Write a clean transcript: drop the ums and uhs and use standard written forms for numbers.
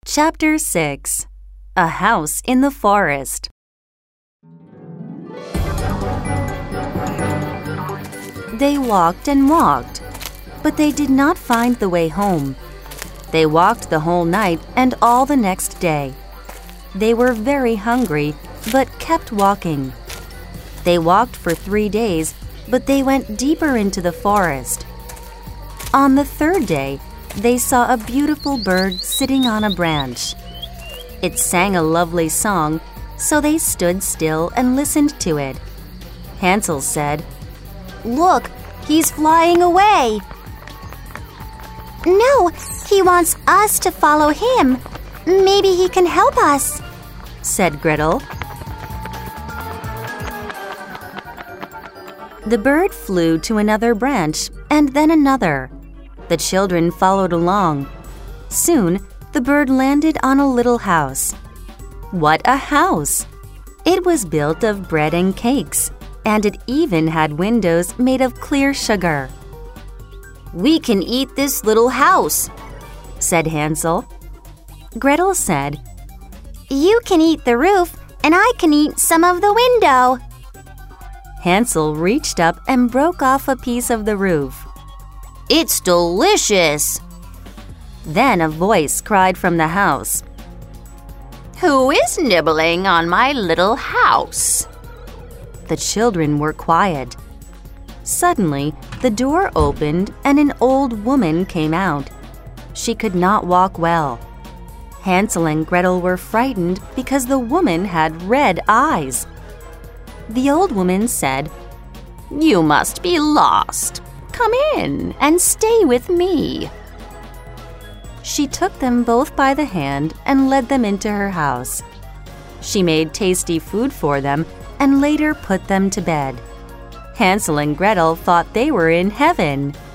Chapter 6. A House in the Forest. They walked and walked, but they did not find the way home. They walked the whole night and all the next day. They were very hungry, but kept walking. They walked for 3 days, but they went deeper into the forest. On the third day, they saw a beautiful bird sitting on a branch. It sang a lovely song, so they stood still and listened to it. Hansel said, "Look, he's flying away." "No, he wants us to follow him. Maybe he can help us," said Gretel. The bird flew to another branch and then another. The children followed along. Soon, the bird landed on a little house. What a house! It was built of bread and cakes, and it even had windows made of clear sugar. "We can eat this little house," said Hansel. Gretel said, "You can eat the roof, and I can eat some of the window." Hansel reached up and broke off a piece of the roof. "It's delicious." Then a voice cried from the house, "Who is nibbling on my little house?" The children were quiet. Suddenly, the door opened and an old woman came out. She could not walk well. Hansel and Gretel were frightened because the woman had red eyes. The old woman said, "You must be lost. Come in and stay with me." She took them both by the hand and led them into her house. She made tasty food for them and later put them to bed. Hansel and Gretel thought they were in heaven.